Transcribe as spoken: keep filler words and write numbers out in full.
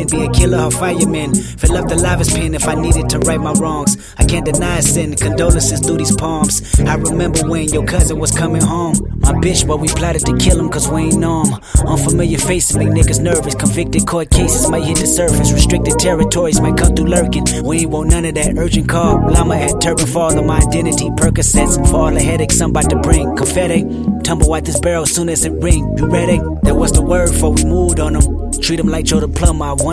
men, be a killer or fireman. Fill up the lava's pen if I needed to right my wrongs. I can't deny sin, condolences through these palms. I remember when your cousin was coming home. My bitch, but we plotted to kill him cause we ain't know him. Unfamiliar faces make niggas nervous. Convicted court cases might hit the surface. Restricted territories might come through lurking. We ain't want none of that urgent call. Llama at turban for all of my identity. Percocets for all the headaches I'm about to bring. Confetti, tumble out this barrel soon as it ring. You ready? That was the word before we moved on them. Treat them like Joe the plumber. I want